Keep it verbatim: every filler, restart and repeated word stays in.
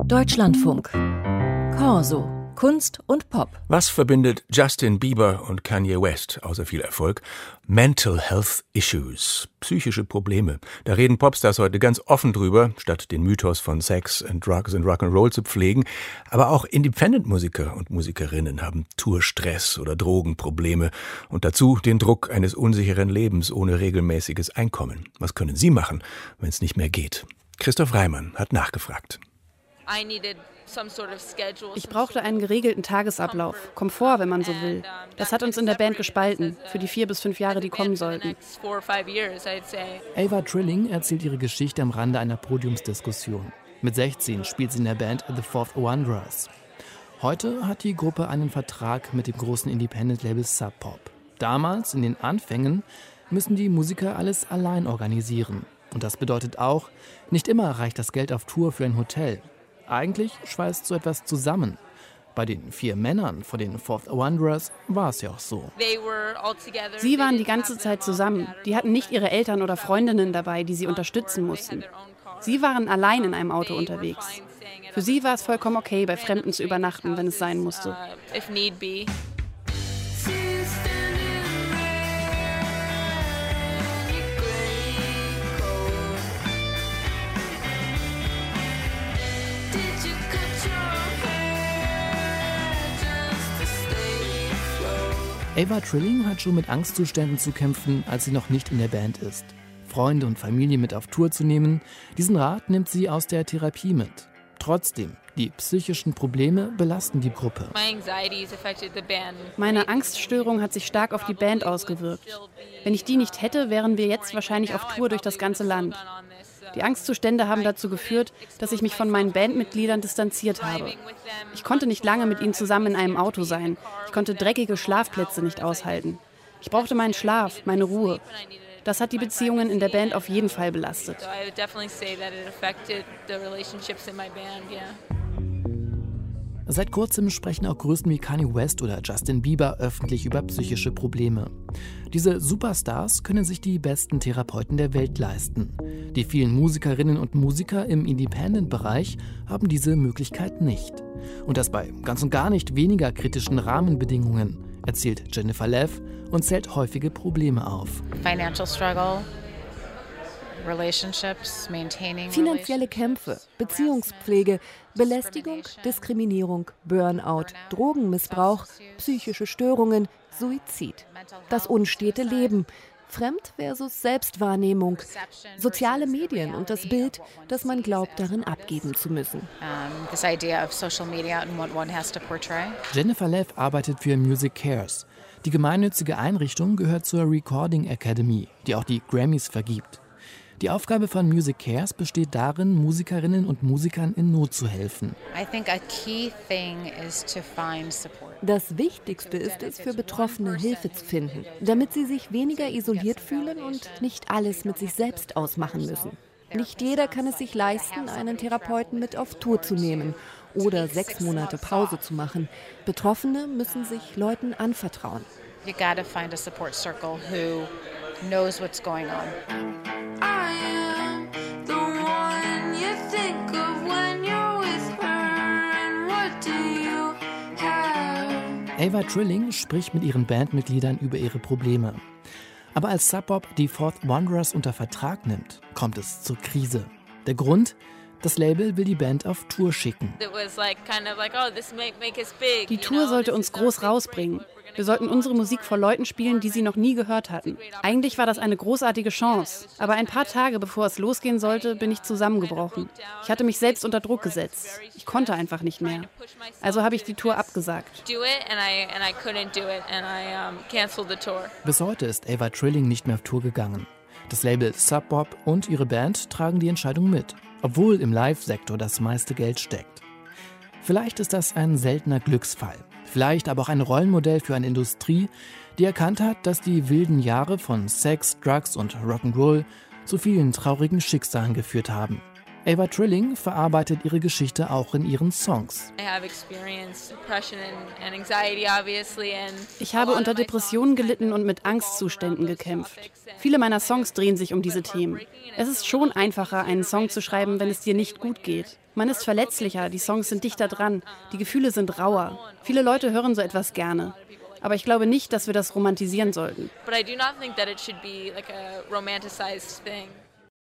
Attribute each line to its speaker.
Speaker 1: Deutschlandfunk. Corso. Kunst und Pop.
Speaker 2: Was verbindet Justin Bieber und Kanye West außer viel Erfolg? Mental Health Issues, psychische Probleme. Da reden Popstars heute ganz offen drüber, statt den Mythos von Sex and Drugs and Rock'n'Roll zu pflegen. Aber auch Independent-Musiker und Musikerinnen haben Tourstress oder Drogenprobleme und dazu den Druck eines unsicheren Lebens ohne regelmäßiges Einkommen. Was können Sie machen, wenn es nicht mehr geht? Christoph Reimann hat nachgefragt.
Speaker 3: Ich brauchte einen geregelten Tagesablauf, Komfort, wenn man so will. Das hat uns in der Band gespalten, für die vier bis fünf Jahre, die kommen sollten.
Speaker 4: Ava Trilling erzählt ihre Geschichte am Rande einer Podiumsdiskussion. Mit sechzehn spielt sie in der Band The Fourth Wanderers. Heute hat die Gruppe einen Vertrag mit dem großen Independent-Label Sub Pop. Damals, in den Anfängen, müssen die Musiker alles allein organisieren. Und das bedeutet auch, nicht immer reicht das Geld auf Tour für ein Hotel. Eigentlich schweißt so etwas zusammen. Bei den vier Männern von den Fourth Wanderers war es ja auch so.
Speaker 3: Sie waren die ganze Zeit zusammen. Die hatten nicht ihre Eltern oder Freundinnen dabei, die sie unterstützen mussten. Sie waren allein in einem Auto unterwegs. Für sie war es vollkommen okay, bei Fremden zu übernachten, wenn es sein musste.
Speaker 4: Ava Trilling hat schon mit Angstzuständen zu kämpfen, als sie noch nicht in der Band ist. Freunde und Familie mit auf Tour zu nehmen, diesen Rat nimmt sie aus der Therapie mit. Trotzdem, die psychischen Probleme belasten die Gruppe.
Speaker 3: Meine Angststörung hat sich stark auf die Band ausgewirkt. Wenn ich die nicht hätte, wären wir jetzt wahrscheinlich auf Tour durch das ganze Land. Die Angstzustände haben dazu geführt, dass ich mich von meinen Bandmitgliedern distanziert habe. Ich konnte nicht lange mit ihnen zusammen in einem Auto sein. Ich konnte dreckige Schlafplätze nicht aushalten. Ich brauchte meinen Schlaf, meine Ruhe. Das hat die Beziehungen in der Band auf jeden Fall belastet.
Speaker 4: Seit kurzem sprechen auch Größen wie Kanye West oder Justin Bieber öffentlich über psychische Probleme. Diese Superstars können sich die besten Therapeuten der Welt leisten. Die vielen Musikerinnen und Musiker im Independent-Bereich haben diese Möglichkeit nicht. Und das bei ganz und gar nicht weniger kritischen Rahmenbedingungen, erzählt Jennifer Leff und zählt häufige Probleme auf.
Speaker 5: Financial struggle.
Speaker 6: Finanzielle Kämpfe, Beziehungspflege, Belästigung, Diskriminierung, Burnout, Drogenmissbrauch, psychische Störungen, Suizid. Das unstete Leben, Fremd versus Selbstwahrnehmung, soziale Medien und das Bild, das man glaubt, darin abgeben zu müssen.
Speaker 4: Jennifer Leff arbeitet für Music Cares. Die gemeinnützige Einrichtung gehört zur Recording Academy, die auch die Grammys vergibt. Die Aufgabe von Music Cares besteht darin, Musikerinnen und Musikern in Not zu helfen.
Speaker 6: Das Wichtigste ist es, für Betroffene Hilfe zu finden, damit sie sich weniger isoliert fühlen und nicht alles mit sich selbst ausmachen müssen. Nicht jeder kann es sich leisten, einen Therapeuten mit auf Tour zu nehmen oder sechs Monate Pause zu machen. Betroffene müssen sich Leuten anvertrauen.
Speaker 5: You gotta find a support circle who knows what's going on.
Speaker 4: Ava Trilling spricht mit ihren Bandmitgliedern über ihre Probleme. Aber als Sub Pop die Fourth Wanderers unter Vertrag nimmt, kommt es zur Krise. Der Grund? Das Label will die Band auf Tour schicken.
Speaker 3: Die Tour sollte uns groß rausbringen. Wir sollten unsere Musik vor Leuten spielen, die sie noch nie gehört hatten. Eigentlich war das eine großartige Chance. Aber ein paar Tage bevor es losgehen sollte, bin ich zusammengebrochen. Ich hatte mich selbst unter Druck gesetzt. Ich konnte einfach nicht mehr. Also habe ich die Tour abgesagt.
Speaker 4: Bis heute ist Ava Trilling nicht mehr auf Tour gegangen. Das Label Sub Pop und ihre Band tragen die Entscheidung mit, obwohl im Live-Sektor das meiste Geld steckt. Vielleicht ist das ein seltener Glücksfall. Vielleicht aber auch ein Rollenmodell für eine Industrie, die erkannt hat, dass die wilden Jahre von Sex, Drugs und Rock'n'Roll zu vielen traurigen Schicksalen geführt haben. Ava Trilling verarbeitet ihre Geschichte auch in ihren Songs.
Speaker 3: Ich habe unter Depressionen gelitten und mit Angstzuständen gekämpft. Viele meiner Songs drehen sich um diese Themen. Es ist schon einfacher, einen Song zu schreiben, wenn es dir nicht gut geht. Man ist verletzlicher, die Songs sind dichter dran, die Gefühle sind rauer. Viele Leute hören so etwas gerne. Aber ich glaube nicht, dass wir das romantisieren sollten.
Speaker 7: But I do not think that it should be like a romanticized thing.